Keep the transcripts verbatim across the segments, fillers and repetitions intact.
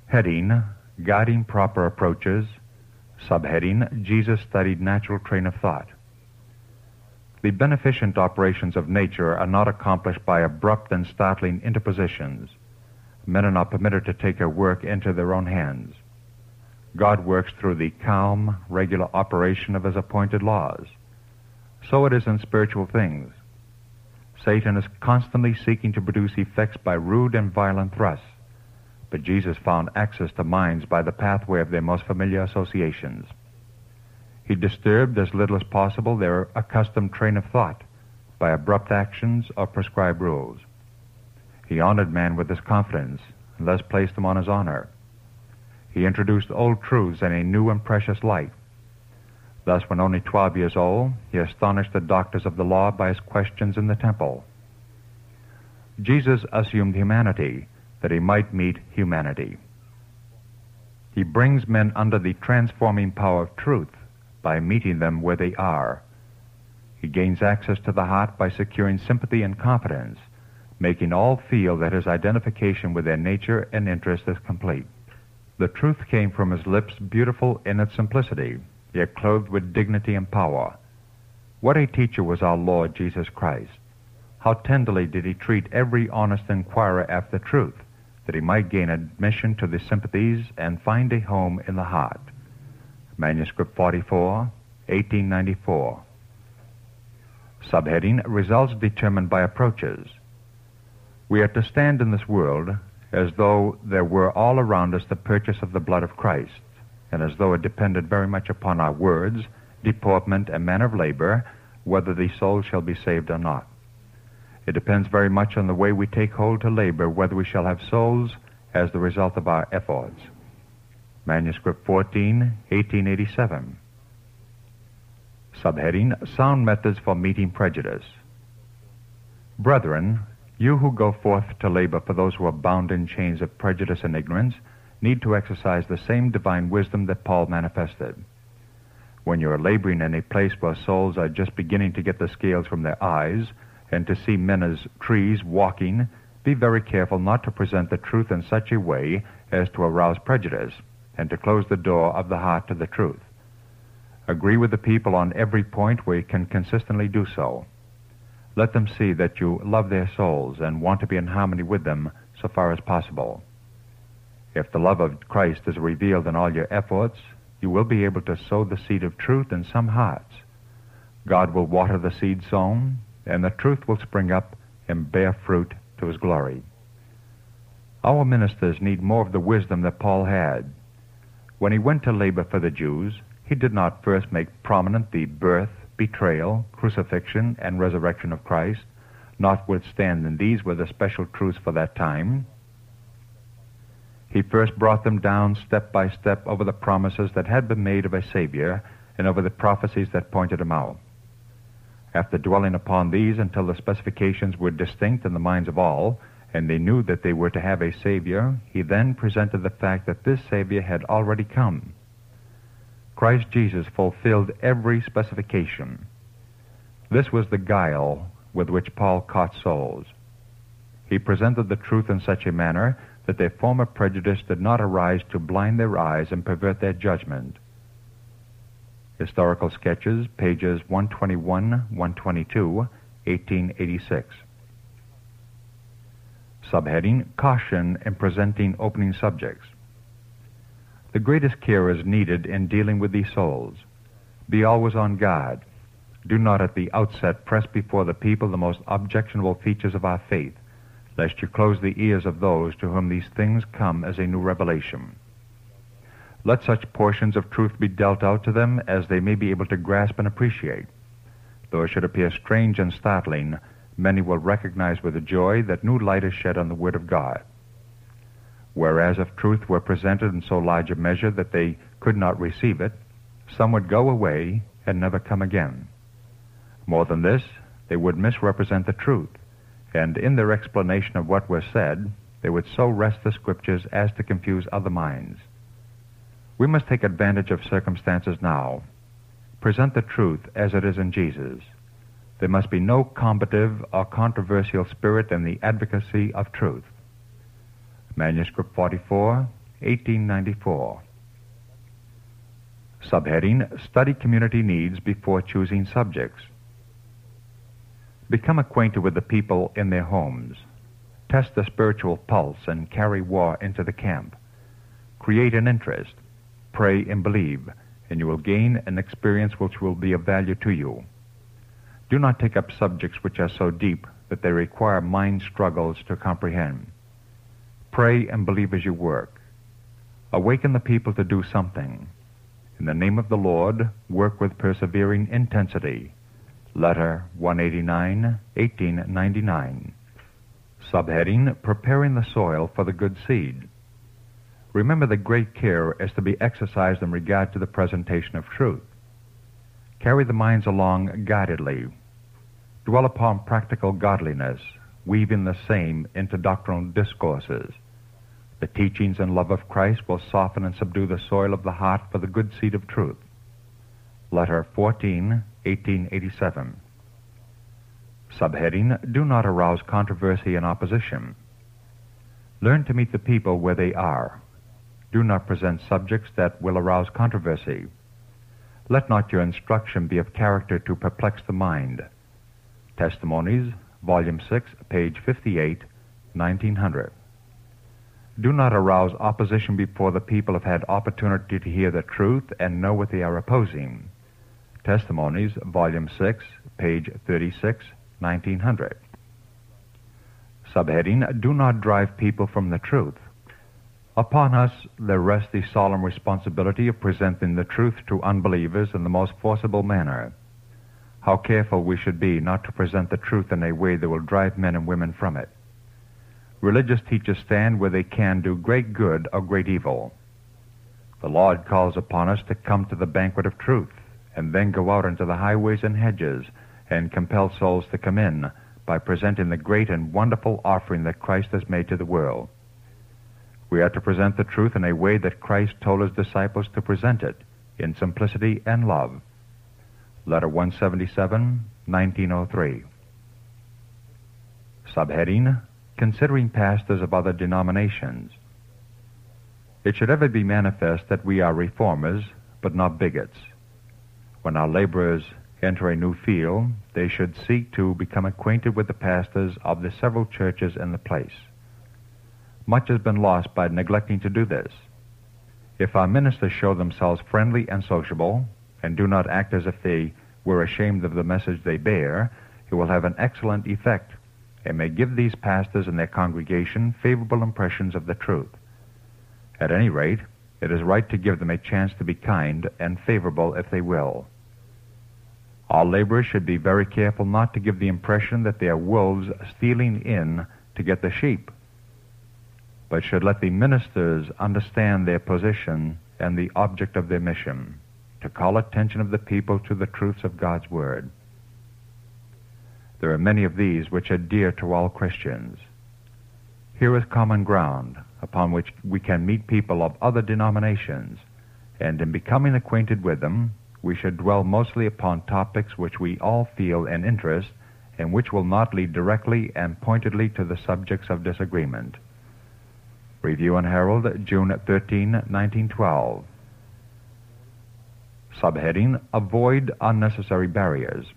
Heading, Guiding Proper Approaches. Subheading, Jesus Studied Natural Train of Thought. The beneficent operations of nature are not accomplished by abrupt and startling interpositions. Men are not permitted to take her work into their own hands. God works through the calm, regular operation of his appointed laws. So it is in spiritual things. Satan is constantly seeking to produce effects by rude and violent thrusts, but Jesus found access to minds by the pathway of their most familiar associations. He disturbed as little as possible their accustomed train of thought by abrupt actions or prescribed rules. He honored man with his confidence and thus placed him on his honor. He introduced old truths in a new and precious light. Thus, when only twelve years old, he astonished the doctors of the law by his questions in the temple. Jesus assumed humanity that he might meet humanity. He brings men under the transforming power of truth by meeting them where they are. He gains access to the heart by securing sympathy and confidence, making all feel that his identification with their nature and interest is complete. The truth came from his lips, beautiful in its simplicity, yet clothed with dignity and power. What a teacher was our Lord Jesus Christ! How tenderly did he treat every honest inquirer after truth, that he might gain admission to the sympathies and find a home in the heart. Manuscript forty-four, eighteen ninety-four. Subheading, Results Determined by Approaches. We are to stand in this world as though there were all around us the purchase of the blood of Christ, and as though it depended very much upon our words, deportment, and manner of labor, whether the soul shall be saved or not. It depends very much on the way we take hold to labor, whether we shall have souls as the result of our efforts. Manuscript fourteen, eighteen eighty-seven. Subheading, Sound Methods for Meeting Prejudice. Brethren, you who go forth to labor for those who are bound in chains of prejudice and ignorance need to exercise the same divine wisdom that Paul manifested. When you are laboring in a place where souls are just beginning to get the scales from their eyes and to see men as trees walking, be very careful not to present the truth in such a way as to arouse prejudice and to close the door of the heart to the truth. Agree with the people on every point where you can consistently do so. Let them see that you love their souls and want to be in harmony with them so far as possible. If the love of Christ is revealed in all your efforts, you will be able to sow the seed of truth in some hearts. God will water the seed sown, and the truth will spring up and bear fruit to his glory. Our ministers need more of the wisdom that Paul had. When he went to labor for the Jews, he did not first make prominent the birth, betrayal, crucifixion, and resurrection of Christ, notwithstanding these were the special truths for that time. He first brought them down step by step over the promises that had been made of a Savior and over the prophecies that pointed him out. After dwelling upon these until the specifications were distinct in the minds of all, and they knew that they were to have a Savior, he then presented the fact that this Savior had already come. Christ Jesus fulfilled every specification. This was the guile with which Paul caught souls. He presented the truth in such a manner that their former prejudice did not arise to blind their eyes and pervert their judgment. Historical Sketches, pages one twenty-one, one twenty-two, eighteen eighty-six. Subheading, Caution in Presenting Opening Subjects. The greatest care is needed in dealing with these souls. Be always on guard. Do not at the outset press before the people the most objectionable features of our faith, lest you close the ears of those to whom these things come as a new revelation. Let such portions of truth be dealt out to them as they may be able to grasp and appreciate. Though it should appear strange and startling, many will recognize with joy that new light is shed on the Word of God. Whereas if truth were presented in so large a measure that they could not receive it, some would go away and never come again. More than this, they would misrepresent the truth, and in their explanation of what was said, they would so wrest the Scriptures as to confuse other minds. We must take advantage of circumstances now. Present the truth as it is in Jesus. There must be no combative or controversial spirit in the advocacy of truth. Manuscript forty-four, eighteen ninety-four. Subheading, Study Community Needs Before Choosing Subjects. Become acquainted with the people in their homes. Test the spiritual pulse and carry war into the camp. Create an interest. Pray and believe, and you will gain an experience which will be of value to you. Do not take up subjects which are so deep that they require mind struggles to comprehend. Pray and believe as you work. Awaken the people to do something. In the name of the Lord, work with persevering intensity. Letter one eighty-nine, eighteen ninety-nine. Subheading, Preparing the Soil for the Good Seed. Remember that great care is to be exercised in regard to the presentation of truth. Carry the minds along guidedly. Dwell upon practical godliness, weaving the same into doctrinal discourses. The teachings and love of Christ will soften and subdue the soil of the heart for the good seed of truth. Letter fourteen, eighteen eighty-seven. Subheading, Do not arouse controversy and opposition. Learn to meet the people where they are. Do not present subjects that will arouse controversy. Let not your instruction be of character to perplex the mind. Testimonies, Volume six, page fifty-eight, nineteen hundred. Do not arouse opposition before the people have had opportunity to hear the truth and know what they are opposing. Testimonies, Volume six, page thirty-six, nineteen hundred. Subheading, Do not drive people from the truth. Upon us there rests the solemn responsibility of presenting the truth to unbelievers in the most forcible manner. How careful we should be not to present the truth in a way that will drive men and women from it. Religious teachers stand where they can do great good or great evil. The Lord calls upon us to come to the banquet of truth, and then go out into the highways and hedges, and compel souls to come in by presenting the great and wonderful offering that Christ has made to the world. We are to present the truth in a way that Christ told his disciples to present it, in simplicity and love. Letter one seventy-seven, nineteen oh three. Subheading, Considering Pastors of Other Denominations. It should ever be manifest that we are reformers, but not bigots. When our laborers enter a new field, they should seek to become acquainted with the pastors of the several churches in the place. Much has been lost by neglecting to do this. If our ministers show themselves friendly and sociable, and do not act as if they were ashamed of the message they bear, it will have an excellent effect, and may give these pastors and their congregation favorable impressions of the truth. At any rate, it is right to give them a chance to be kind and favorable if they will. All laborers should be very careful not to give the impression that they are wolves stealing in to get the sheep, but should let the ministers understand their position and the object of their mission, to call attention of the people to the truths of God's Word. There are many of these which are dear to all Christians. Here is common ground upon which we can meet people of other denominations, and in becoming acquainted with them, we should dwell mostly upon topics which we all feel an interest, and which will not lead directly and pointedly to the subjects of disagreement. Review and Herald, June thirteenth, nineteen twelve. Subheading, Avoid Unnecessary Barriers.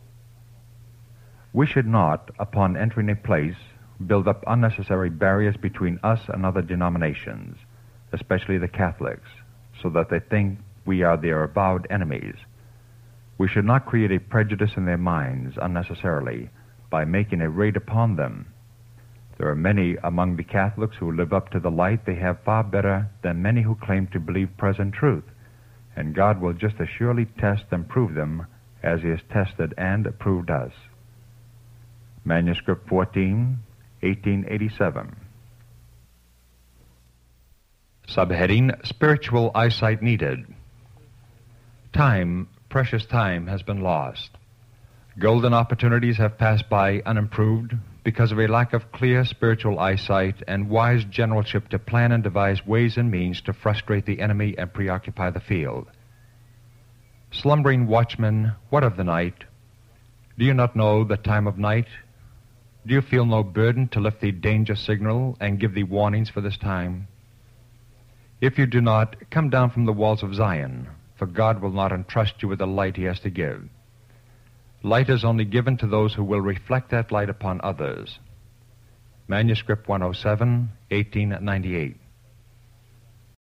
We should not, upon entering a place, build up unnecessary barriers between us and other denominations, especially the Catholics, so that they think we are their avowed enemies. We should not create a prejudice in their minds unnecessarily by making a raid upon them. There are many among the Catholics who live up to the light they have far better than many who claim to believe present truth, and God will just as surely test and prove them as he has tested and proved us. Manuscript fourteen, eighteen eighty-seven. Subheading, Spiritual Eyesight Needed. Time, precious time, has been lost. Golden opportunities have passed by unimproved because of a lack of clear spiritual eyesight and wise generalship to plan and devise ways and means to frustrate the enemy and preoccupy the field. Slumbering watchmen, what of the night? Do you not know the time of night? Do you feel no burden to lift the danger signal and give the warnings for this time? If you do not, come down from the walls of Zion, for God will not entrust you with the light he has to give. Light is only given to those who will reflect that light upon others. Manuscript one oh seven, eighteen ninety-eight.